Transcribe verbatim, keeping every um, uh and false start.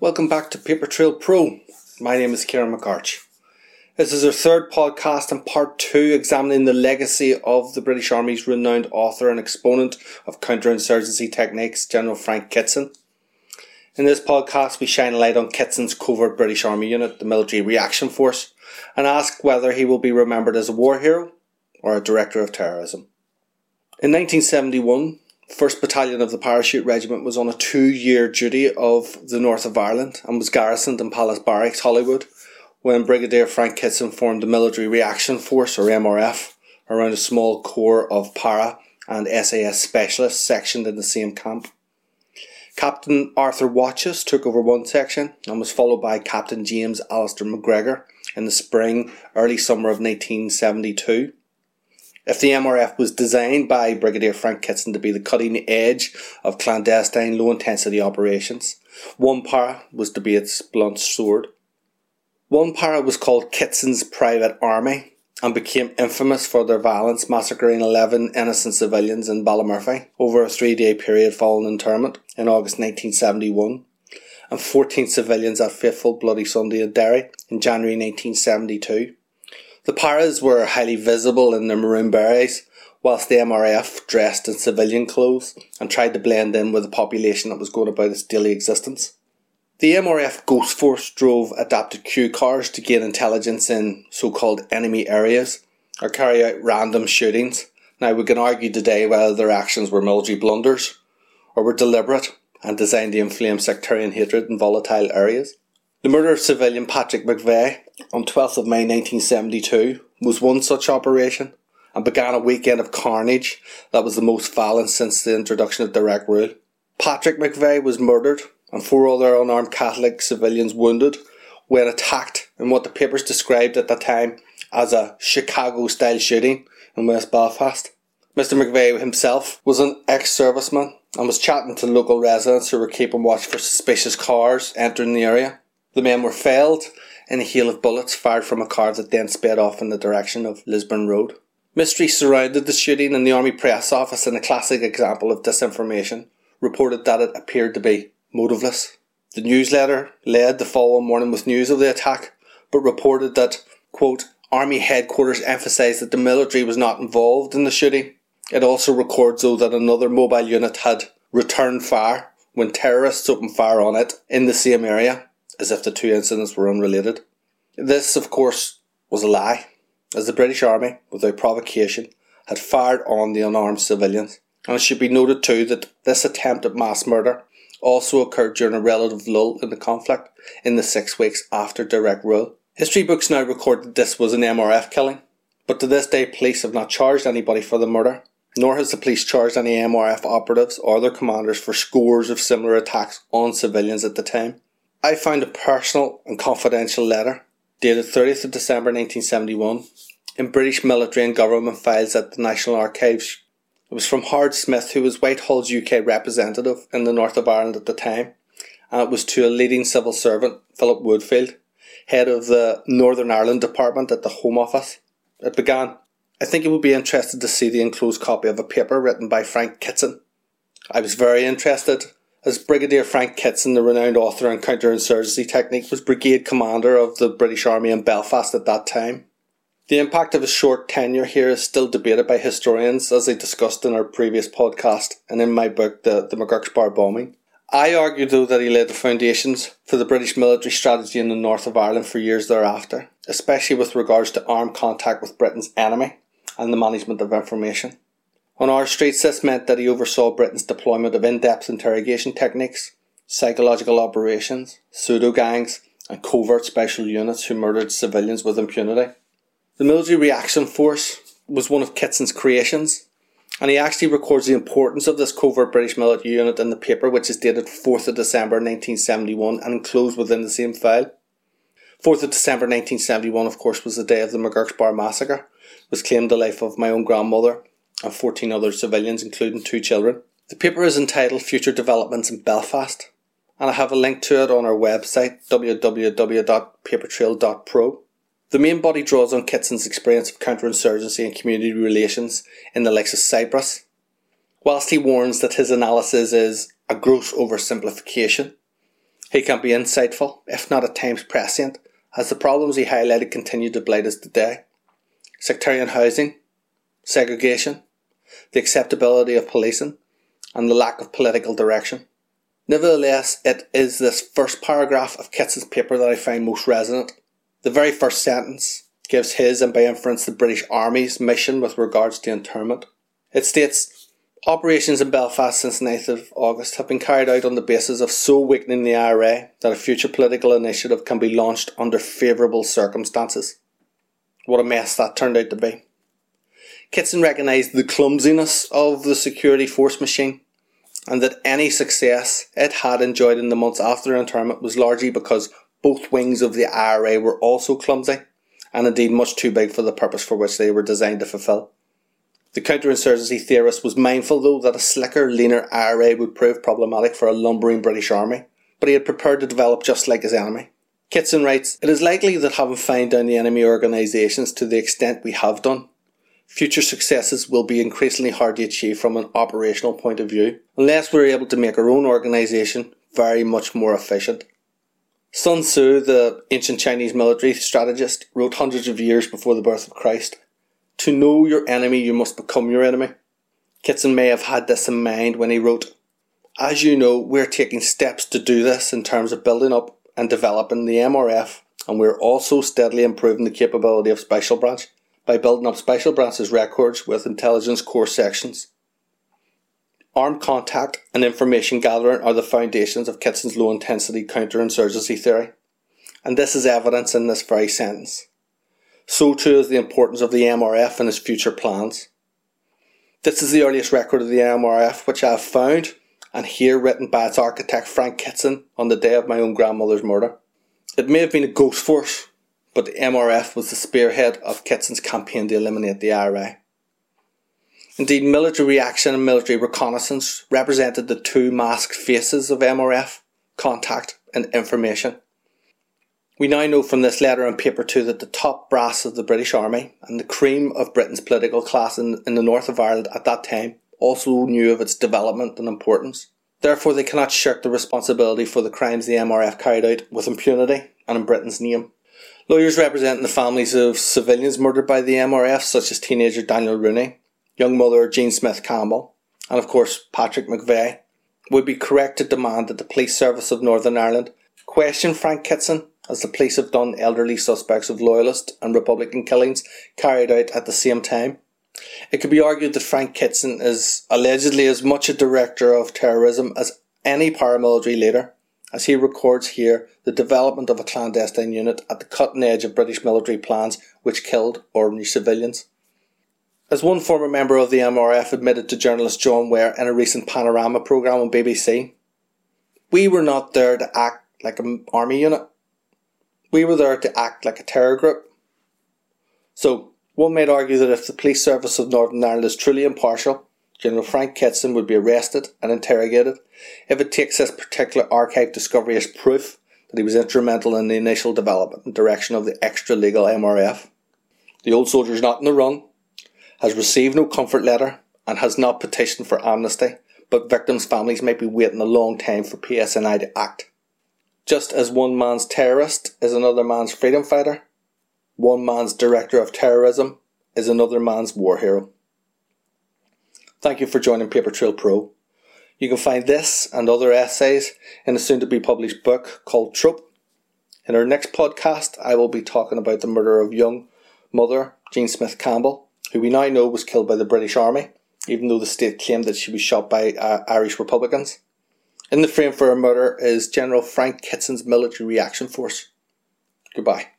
Welcome back to Paper Trail Pro. My name is Kieran McArch. This is our third podcast and part two examining the legacy of the British Army's renowned author and exponent of counterinsurgency techniques, General Frank Kitson. In this podcast we shine a light on Kitson's covert British Army unit, the Military Reaction Force, and ask whether he will be remembered as a war hero or a director of terrorism. In nineteen seventy-one, first Battalion of the Parachute Regiment was on a two-year duty of the north of Ireland and was garrisoned in Palace Barracks, Holywood, when Brigadier Frank Kitson formed the Military Reaction Force, or M R F, around a small corps of para and S A S specialists sectioned in the same camp. Captain Arthur Watches took over one section and was followed by Captain James Alistair McGregor in the spring, early summer of nineteen seventy-two. If the M R F was designed by Brigadier Frank Kitson to be the cutting edge of clandestine low-intensity operations, one para was to be its blunt sword. One para was called Kitson's Private Army and became infamous for their violence, massacring eleven innocent civilians in Ballymurphy over a three-day period following internment in August nineteen seventy-one, and fourteen civilians at Faithful Bloody Sunday in Derry in January nineteen seventy-two. The paras were highly visible in their maroon berets, whilst the M R F dressed in civilian clothes and tried to blend in with the population that was going about its daily existence. The M R F Ghost Force drove adapted Q cars to gain intelligence in so-called enemy areas or carry out random shootings. Now, we can argue today whether their actions were military blunders or were deliberate and designed to inflame sectarian hatred in volatile areas. The murder of civilian Patrick McVeigh on twelfth of May nineteen seventy-two was one such operation and began a weekend of carnage that was the most violent since the introduction of direct rule. Patrick McVeigh was murdered and four other unarmed Catholic civilians wounded when attacked in what the papers described at the time as a Chicago-style shooting in West Belfast. Mister McVeigh himself was an ex-serviceman and was chatting to local residents who were keeping watch for suspicious cars entering the area. The men were felled in a hail of bullets fired from a car that then sped off in the direction of Lisburn Road. Mystery surrounded the shooting, and the Army Press Office, in a classic example of disinformation, reported that it appeared to be motiveless. The newsletter led the following morning with news of the attack, but reported that, quote, Army headquarters emphasised that the military was not involved in the shooting. It also records, though, that another mobile unit had returned fire when terrorists opened fire on it in the same area, as if the two incidents were unrelated. This, of course, was a lie, as the British Army, without provocation, had fired on the unarmed civilians. And it should be noted too that this attempt at mass murder also occurred during a relative lull in the conflict in the six weeks after direct rule. History books now record that this was an M R F killing, but to this day police have not charged anybody for the murder, nor has the police charged any M R F operatives or their commanders for scores of similar attacks on civilians at the time. I found a personal and confidential letter dated thirtieth of December nineteen seventy-one in British military and government files at the National Archives. It was from Howard Smith, who was Whitehall's U K representative in the north of Ireland at the time, and it was to a leading civil servant, Philip Woodfield, head of the Northern Ireland Department at the Home Office. It began, I think you will be interested to see the enclosed copy of a paper written by Frank Kitson. I was very interested, as Brigadier Frank Kitson, the renowned author on counterinsurgency technique, was brigade commander of the British Army in Belfast at that time. The impact of his short tenure here is still debated by historians, as I discussed in our previous podcast and in my book, The, the McGurk's Bar Bombing. I argue, though, that he laid the foundations for the British military strategy in the north of Ireland for years thereafter, especially with regards to armed contact with Britain's enemy and the management of information. On our streets, this meant that he oversaw Britain's deployment of in-depth interrogation techniques, psychological operations, pseudo-gangs, and covert special units who murdered civilians with impunity. The Military Reaction Force was one of Kitson's creations, and he actually records the importance of this covert British military unit in the paper, which is dated fourth of December nineteen seventy-one and enclosed within the same file. fourth of December nineteen seventy-one, of course, was the day of the McGurk's Bar massacre, which claimed the life of my own grandmother and fourteen other civilians, including two children. The paper is entitled Future Developments in Belfast, and I have a link to it on our website, w w w dot paper trail dot pro. The main body draws on Kitson's experience of counterinsurgency and community relations in the likes of Cyprus, whilst he warns that his analysis is a gross oversimplification He can be insightful, if not at times prescient, as the problems he highlighted continue to blight us today. Sectarian housing, segregation, the acceptability of policing, and the lack of political direction. Nevertheless, it is this first paragraph of Kitson's paper that I find most resonant. The very first sentence gives his, and by inference the British Army's, mission with regards to internment. It states, operations in Belfast since ninth of August have been carried out on the basis of so weakening the I R A that a future political initiative can be launched under favourable circumstances. What a mess that turned out to be. Kitson recognised the clumsiness of the security force machine, and that any success it had enjoyed in the months after internment was largely because both wings of the I R A were also clumsy, and indeed much too big for the purpose for which they were designed to fulfil. The counterinsurgency theorist was mindful, though, that a slicker, leaner I R A would prove problematic for a lumbering British army, but he had prepared to develop just like his enemy. Kitson writes, "It is likely that having fined down the enemy organisations to the extent we have done, future successes will be increasingly hard to achieve from an operational point of view, unless we are able to make our own organisation very much more efficient." Sun Tzu, the ancient Chinese military strategist, wrote hundreds of years before the birth of Christ, "To know your enemy, you must become your enemy." Kitson may have had this in mind when he wrote, "As you know, we're taking steps to do this in terms of building up and developing the M R F, and we're also steadily improving the capability of Special Branch by building up Special Branch's records with intelligence core sections." Armed contact and information gathering are the foundations of Kitson's low-intensity counterinsurgency theory, and this is evidence in this very sentence. So too is the importance of the M R F and his future plans. This is the earliest record of the M R F which I have found, and here written by its architect Frank Kitson on the day of my own grandmother's murder. It may have been a ghost force, but the M R F was the spearhead of Kitson's campaign to eliminate the I R A. Indeed, military reaction and military reconnaissance represented the two masked faces of M R F, contact and information. We now know from this letter and paper too that the top brass of the British Army and the cream of Britain's political class in, in the north of Ireland at that time also knew of its development and importance. Therefore they cannot shirk the responsibility for the crimes the M R F carried out with impunity and in Britain's name. Lawyers representing the families of civilians murdered by the M R F, such as teenager Daniel Rooney, young mother Jean Smith Campbell, and of course Patrick McVeigh, would be correct to demand that the Police Service of Northern Ireland question Frank Kitson, as the police have done elderly suspects of loyalist and Republican killings carried out at the same time. It could be argued that Frank Kitson is allegedly as much a director of terrorism as any paramilitary leader, as he records here the development of a clandestine unit at the cutting edge of British military plans which killed ordinary civilians. As one former member of the M R F admitted to journalist John Ware in a recent Panorama programme on B B C, "We were not there to act like an army unit. We were there to act like a terror group." So, one might argue that if the Police Service of Northern Ireland is truly impartial, General Frank Kitson would be arrested and interrogated if it takes this particular archive discovery as proof that he was instrumental in the initial development and direction of the extra-legal M R F. The old soldier is not in the run, has received no comfort letter, and has not petitioned for amnesty, but victims' families might be waiting a long time for P S N I to act. Just as one man's terrorist is another man's freedom fighter, one man's director of terrorism is another man's war hero. Thank you for joining Paper Trail Pro. You can find this and other essays in a soon-to-be published book called Trope. In our next podcast, I will be talking about the murder of young mother Jean Smith Campbell, who we now know was killed by the British Army, even though the state claimed that she was shot by uh, Irish Republicans. In the frame for her murder is General Frank Kitson's military reaction force. Goodbye.